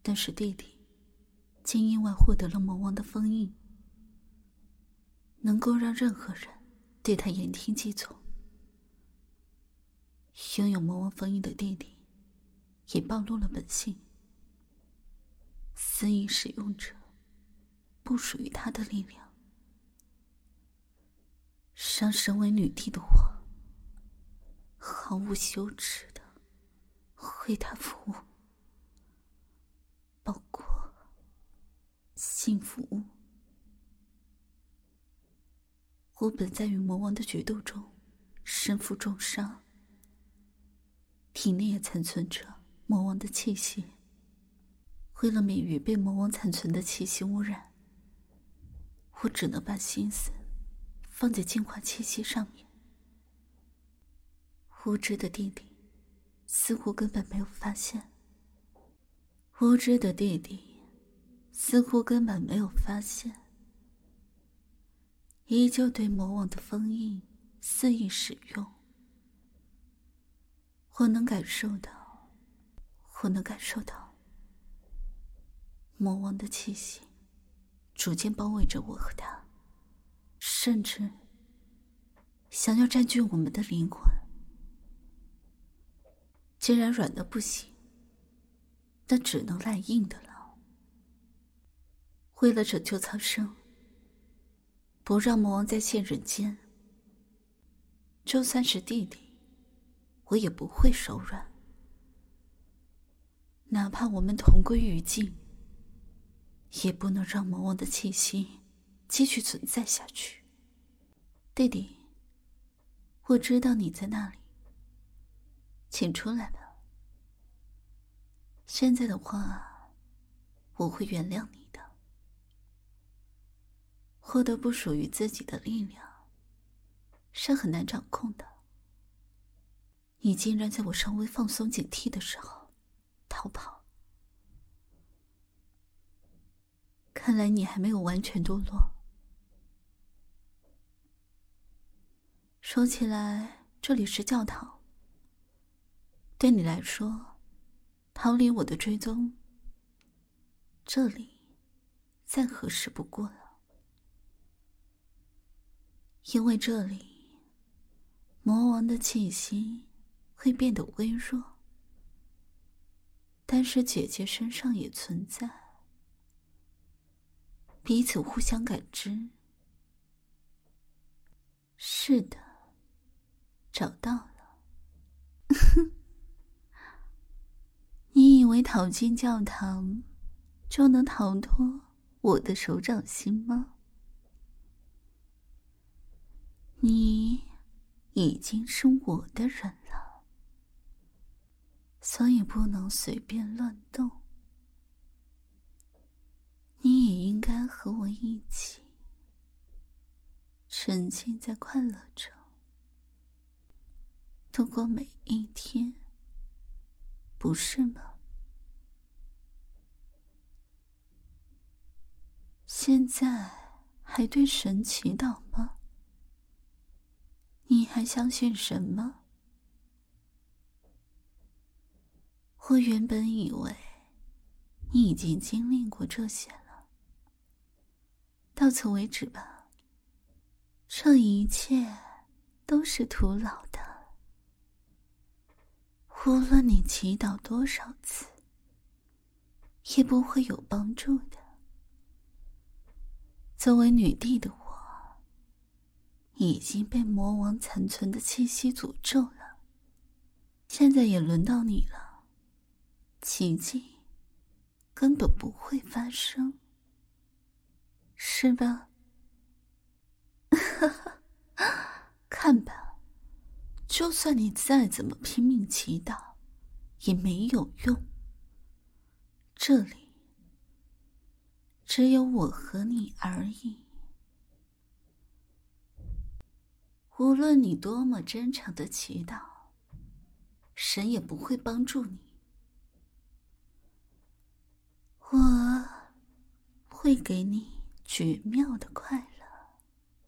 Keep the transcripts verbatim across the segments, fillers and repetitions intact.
但是弟弟竟意外获得了魔王的封印，能够让任何人对他言听计从。拥有魔王封印的弟弟也暴露了本性，私隐使用者不属于他的力量，让身为女帝的我毫无羞耻的为他服务，包括性服务。我本在与魔王的决斗中身负重伤，体内也残存着魔王的气息。为了免于被魔王残存的气息污染，我只能把心思放在净化气息上面。无知的弟弟似乎根本没有发现，无知的弟弟似乎根本没有发现，依旧对魔王的封印肆意使用。我能感受到，我能感受到魔王的气息逐渐包围着我和他，甚至想要占据我们的灵魂。既然软的不行，那只能赖硬的了。为了拯救苍生，不让魔王再现人间，就算是弟弟，我也不会手软。哪怕我们同归于尽，也不能让魔王的气息继续存在下去。弟弟，我知道你在那里，请出来吧。现在的话，我会原谅你的。获得不属于自己的力量是很难掌控的，你竟然在我稍微放松警惕的时候逃跑，看来你还没有完全堕落。说起来，这里是教堂，对你来说，逃离我的追踪，这里再合适不过了。因为这里，魔王的气息会变得微弱，但是姐姐身上也存在，彼此互相感知。是的，找到了。你以为逃进教堂就能逃脱我的手掌心吗？你已经是我的人了，所以不能随便乱动。你也应该和我一起沉浸在快乐中，度过每一天，不是吗？现在还对神祈祷吗？你还相信神吗？我原本以为你已经经历过这些了，到此为止吧，这一切都是徒劳的。无论你祈祷多少次，也不会有帮助的。作为女帝的我，已经被魔王残存的气息诅咒了，现在也轮到你了，奇迹根本不会发生，是吧？看吧，就算你再怎么拼命祈祷，也没有用。这里只有我和你而已。无论你多么真诚的祈祷，神也不会帮助你。我会给你绝妙的快乐。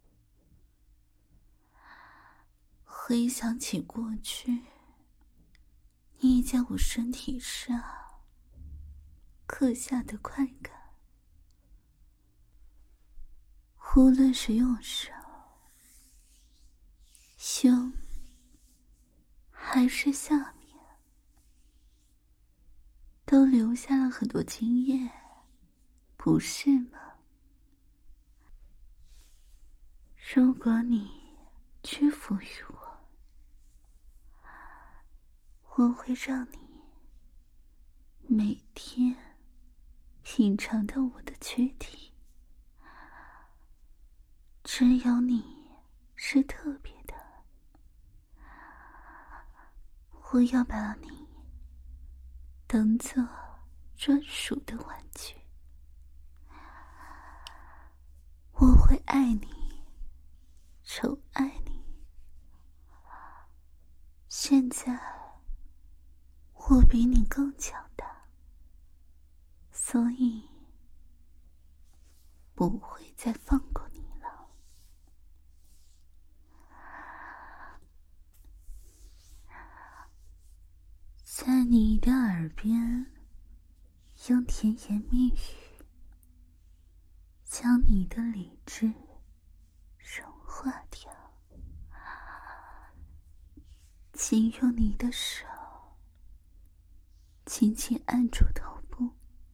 回想起过去，你在我身体上刻下的快感。无论是用手、胸还是下面，都留下了很多经验，不是吗？如果你屈服于我，我会让你每天品尝到我的躯体。只有你是特别的，我要把你当作专属的玩具。我会爱你，宠爱你。现在我比你更强大，所以不会再放过你了。在你的耳边用甜言蜜语将你的理智融化掉，请用你的手轻轻按住头部，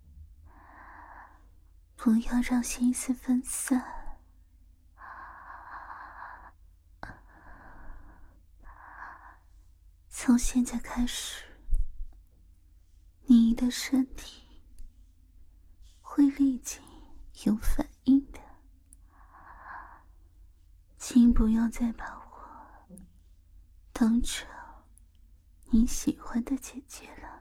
不要让心思分散。从现在开始，你的身体会立即有反应的，请不要再把我当成你喜欢的姐姐了，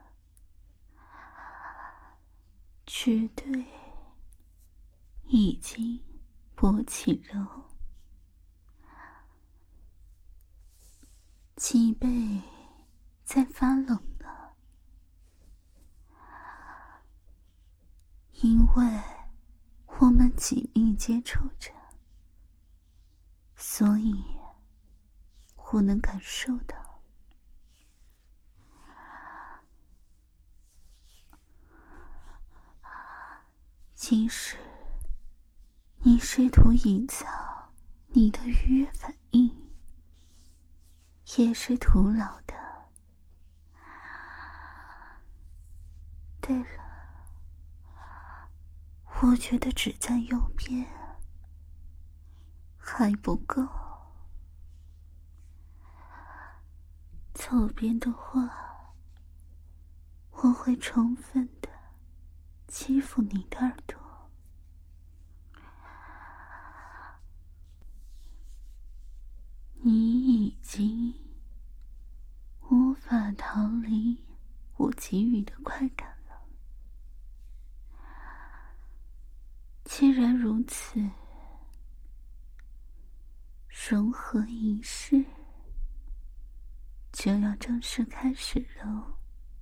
绝对已经勃起了，脊背在发冷了，因为我们紧密接触着，所以我能感受到。即使你试图隐藏你的愉悦反应，也是徒劳的。对了，我觉得只在右边还不够，左边的话，我会充分的欺负你的耳朵。你已经无法逃离我给予的快感了。既然如此，融合仪式就要正式开始喽。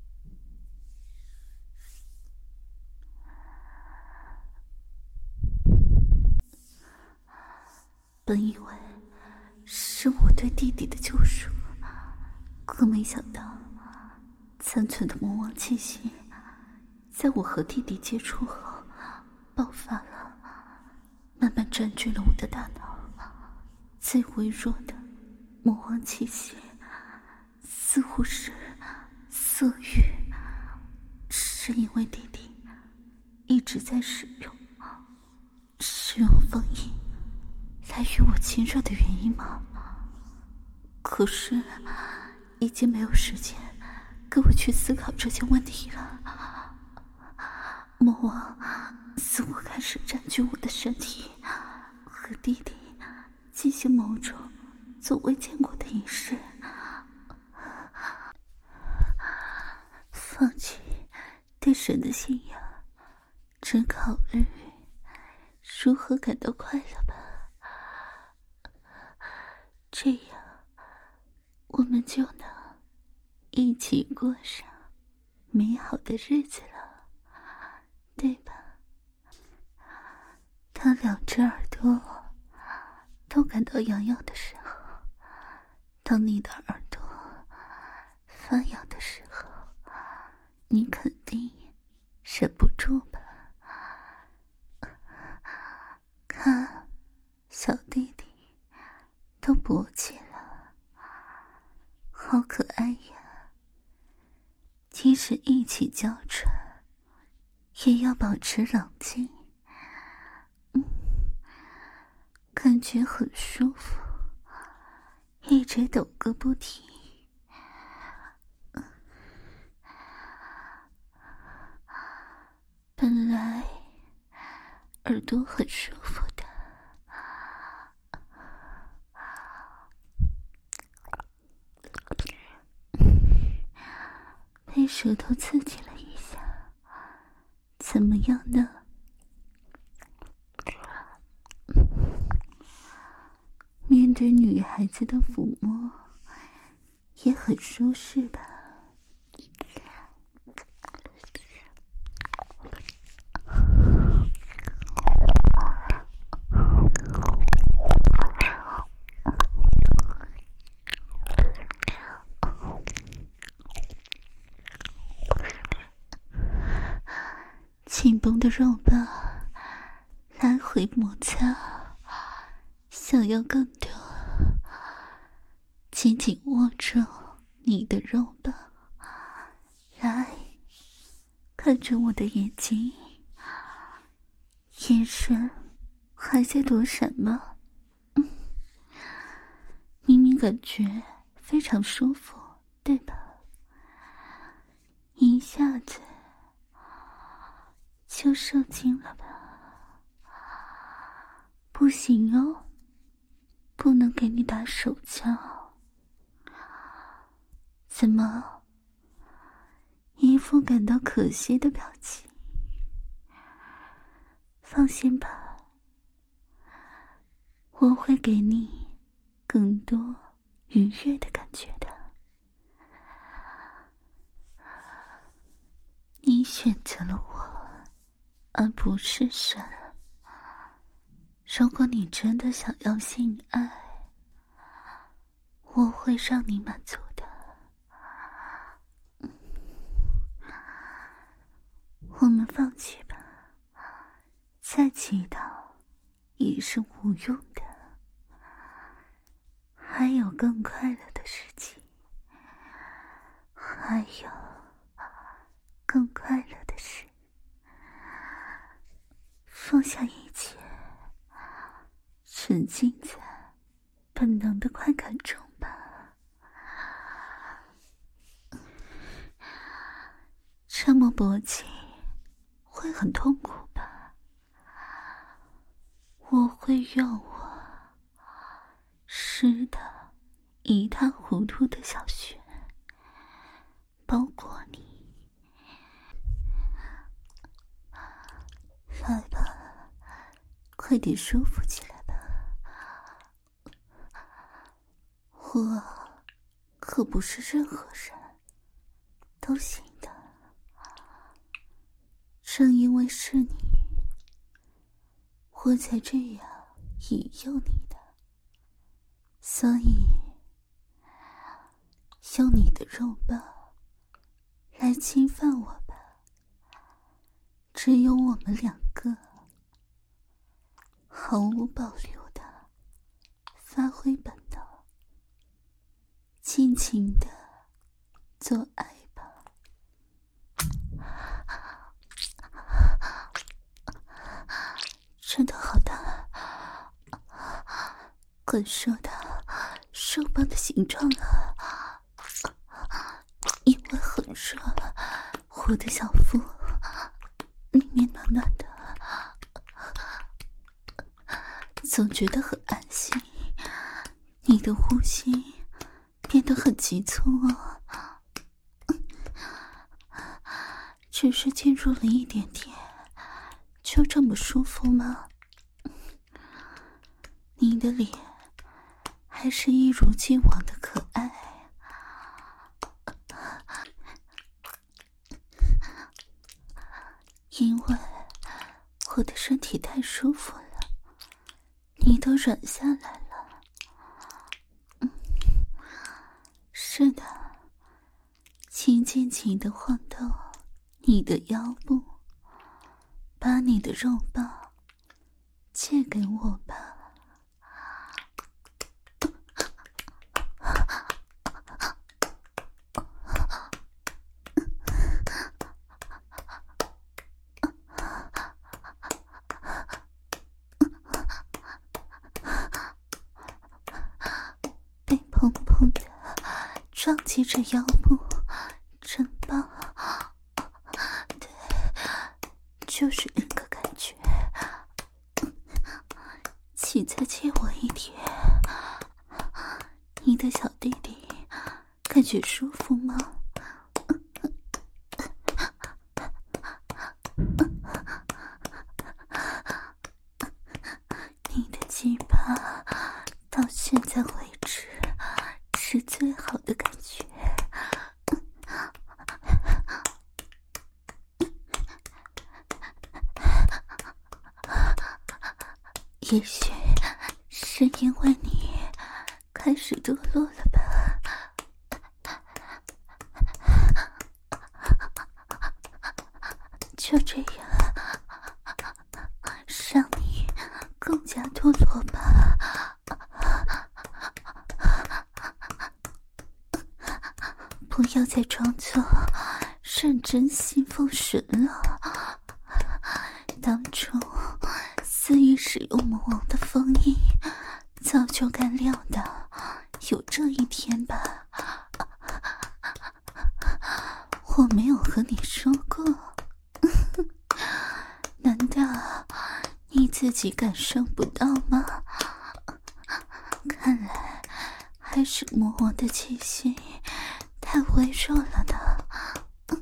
本以为是我对弟弟的救赎，可没想到残存的魔王气息在我和弟弟接触后爆发了，慢慢占据了我的大脑。最微弱的魔王气息似乎是色欲，是因为弟弟一直在使用使用封印来与我亲热的原因吗？可是已经没有时间跟我去思考这些问题了。魔王似乎开始占据我的身体，和弟弟进行某种从未见过的仪式。放弃对神的信仰，只考虑如何感到快乐吧。这样我们就能一起过上美好的日子了，对吧？当两只耳朵都感到痒痒的时候，当你的耳朵发痒的时候，你肯定忍不住勃起了，好可爱呀！即使一起娇喘，也要保持冷静。嗯，感觉很舒服，一直抖个不停。本来耳朵很舒服的，被舌头刺激了一下，怎么样呢？面对女孩子的抚摸，也很舒适吧？紧绷的肉棒来回摩擦，想要更多，紧紧握住你的肉棒，来看着我的眼睛，眼神还在躲闪吗？嗯，明明感觉非常舒服，对吧？一下子就射精了吧？不行哦，不能给你打手枪。怎么，一副感到可惜的表情？放心吧，我会给你更多愉悦的感觉的。你选择了我，而不是神。如果你真的想要性爱，我会让你满足的。我们放弃吧，再祈祷也是无用的。还有更快乐的事情，还有更快乐的事。放下一切，沉浸在本能的快感中吧。这么勃起会很痛苦吧？我会用我湿的一塌糊涂的小穴包裹你，来吧，快点舒服起来吧。我可不是任何人都行的，正因为是你，我才这样引诱你的，所以用你的肉棒来侵犯我吧。只有我们两个，毫无保留的发挥本能，尽情的做爱吧。真的好大，感受到肉棒的形状了，因为很热，我的小腹里面暖暖的，总觉得很安心。你的呼吸变得很急促哦，只是进入了一点点，就这么舒服吗？你的脸还是一如既往的可爱，因为我的身体太舒服了，你都软下来了。嗯，是的，请尽情地晃动你的腰部，把你的肉棒借给我吧。 撞击着腰部，真棒！对，就是那个感觉。请再借我一点。你的小弟弟感觉舒服吗？你的鸡巴到现在为止是最好的感觉。也许是因为你开始堕落了吧。就这样让你更加堕落吧。不要再装作认真信奉神了。当初肆意使用魔王的封印，早就该料到有这一天吧。我没有和你说过？难道你自己感受不到吗？看来还是魔王的气息太微弱了呢。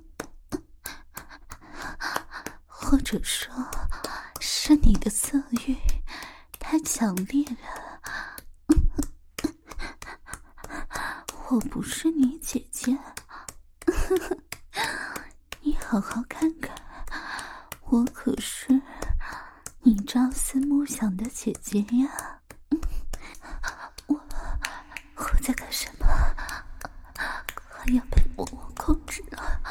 或者说是你的色欲太强烈了。我不是你姐姐，你好好看看，我可是你朝思暮想的姐姐呀。我我在干什么？快要被魔王控制了。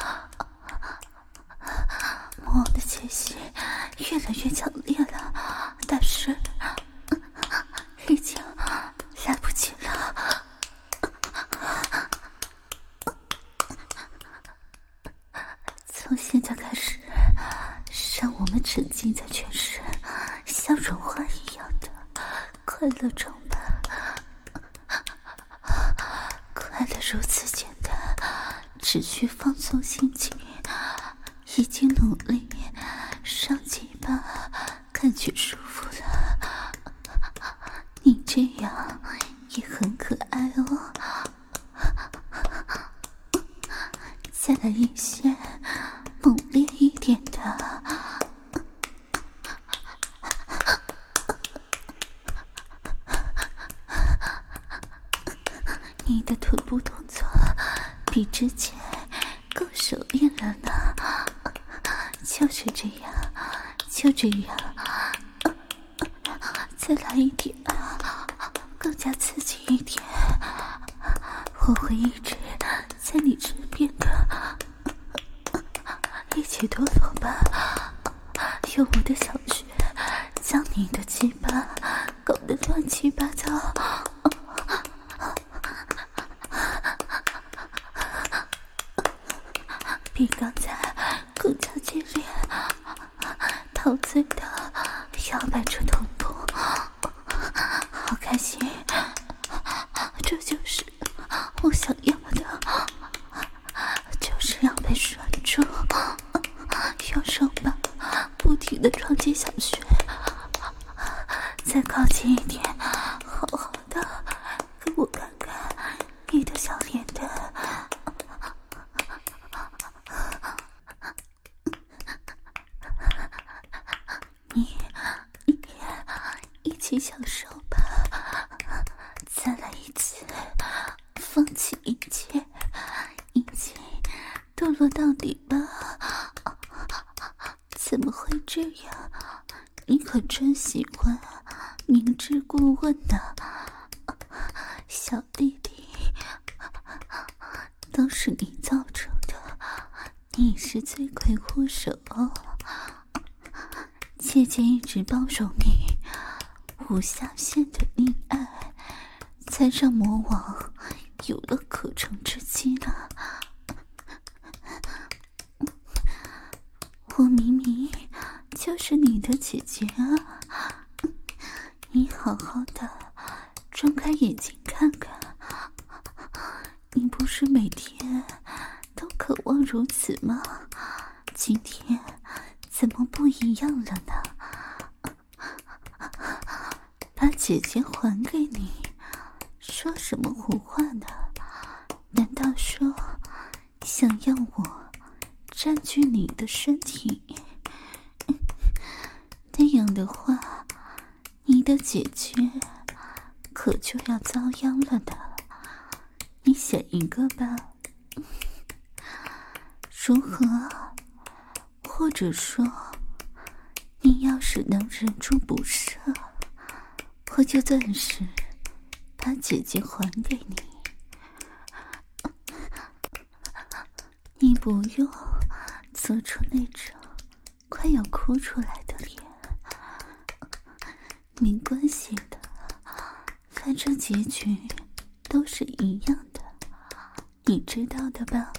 魔王的气息越来越强烈了，但是已经来不及了。从现在开始，让我们沉浸在全身像融化一样的快乐中吧。快乐如此简单，只需放松心情，已经努力让鸡巴感觉舒服了。你这样也很可爱哦。再来一些猛烈一点的。你的臀部动作比之前更熟练了呢。就是这样，就这样，再来一点，更加刺激一点。我会一直在你身边的，一起堕落吧。用我的小穴将你的鸡巴搞得乱七八糟。比刚才更加激烈，陶醉的摇摆着臀部，好开心。这就是我想要的，就是要被拴住，用手把不停地撞击小穴。再靠近一点，好好的给我看看你的小脸蛋。你你一起享受吧。再来一次，放弃一切，一起堕落到底吧。怎么会这样？你可真喜欢明知故问呢。小弟弟，都是你造成的，你是罪魁祸首。姐姐一直包容你无下限的溺爱，才让魔王有了可乘之机呢。我明明就是你的姐姐啊！你好好的睁开眼睛看看， 你不是每天都渴望如此吗？今天怎么不一样了呢？把姐姐还给你，说什么胡话呢？难道说想要我占据你的身体？那样的话，你的姐姐可就要遭殃了的。你选一个吧。如何？或者说，你要是能忍住不射，我就暂时把姐姐还给你。你不用做出那种快要哭出来的脸，没关系的，反正结局都是一样的，你知道的吧？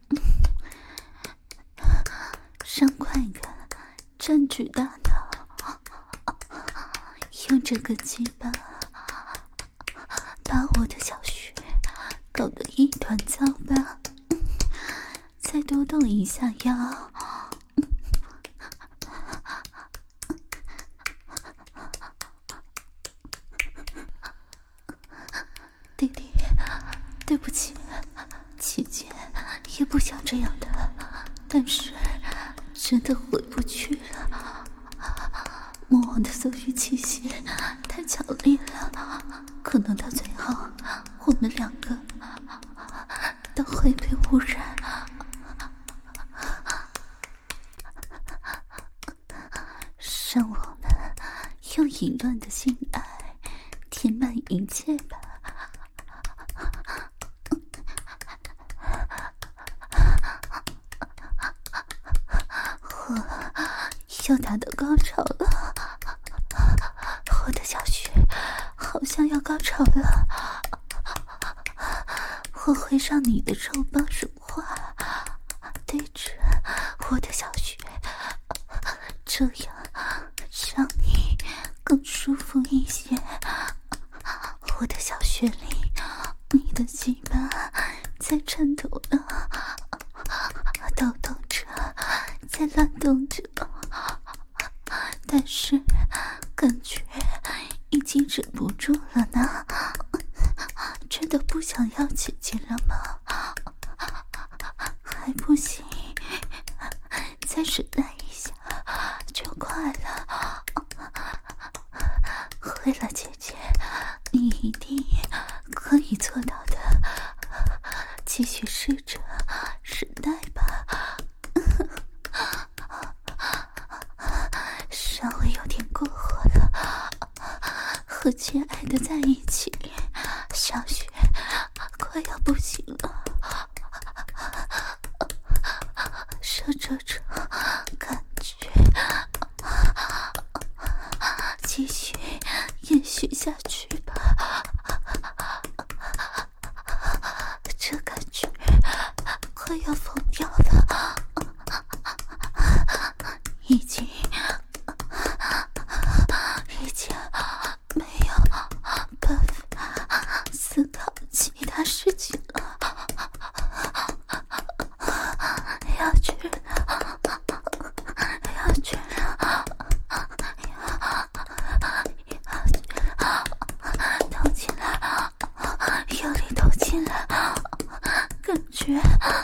让快感占据大脑，用这个鸡巴把我的小穴搞得一团糟吧，再多动一下腰。弟弟，对不起，姐姐也不想这样的，但是真的回不去了。魔王的色欲气息太强烈了，可能到最后我们两个都会被污染。让我们用淫乱的性爱填满一切吧。又达到高潮了，我的小穴好像要高潮了，我会让你的肉棒融化，对着我的小穴，这样让你更舒服一些。我的小穴里，你的鸡巴在颤抖了，抖动着，在乱动着，但是感觉已经忍不住了呢。真的不想要姐姐了吗？还不行，再忍耐一下就快了。会了，姐姐，你一定可以做到的，继续试着忍耐吧。稍微有点过火了，和亲爱的在一起，小雪快要不行了。射着着，感觉继续延续下去吧。这感觉快要疯掉了，已经已经没有办法思考其他事情了。要去了，要去了，要去了，投进来，用力投进来，感觉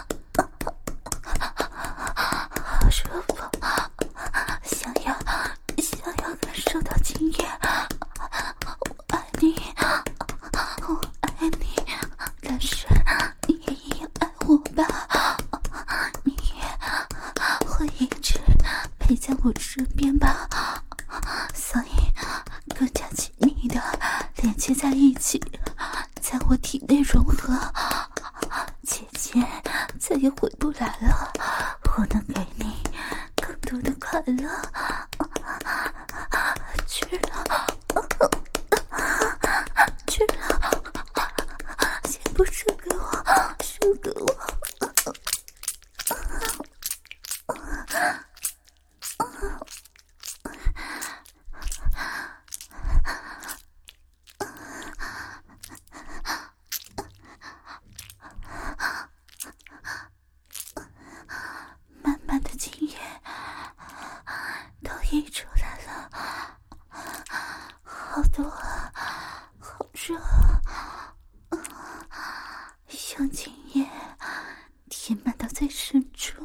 好舒服，想要想要感受到经验。我爱你，我爱你，但是你也一样爱我吧？你会一直陪在我身边吧？所以更加紧密的连接在一起，在我体内融合。姐姐再也回不来了，我能给你更多的快乐。去了，去了，先不射给我，射给我。 好多啊，好热啊，香精液填满到最深处，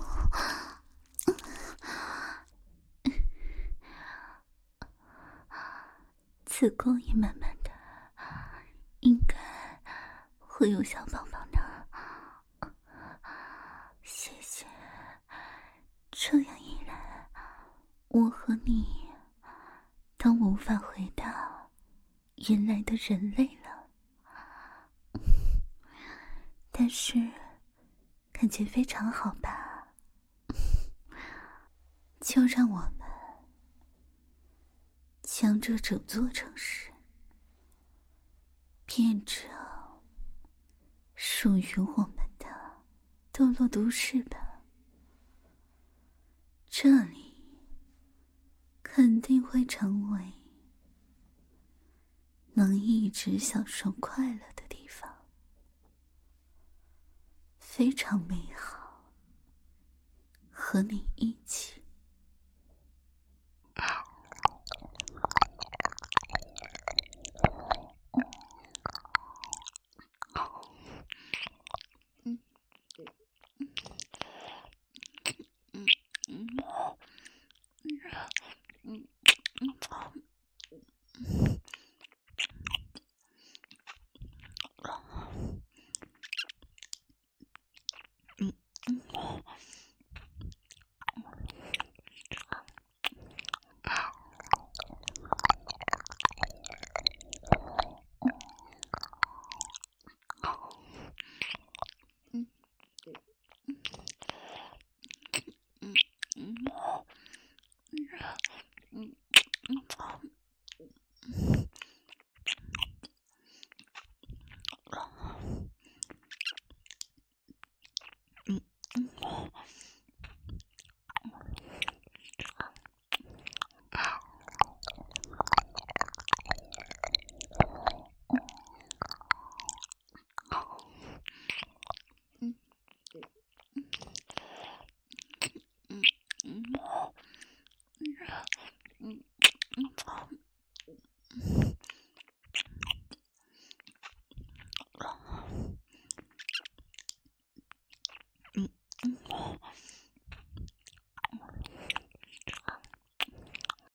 子宫也满满的，应该会有小宝宝呢。谢谢，这样一来，我和你都无法回到原来的人类了。但是感觉非常好吧？就让我们将这整座城市变成属于我们的堕落都市吧。这里肯定会成为能一直享受快乐的地方，非常美好，和你一起。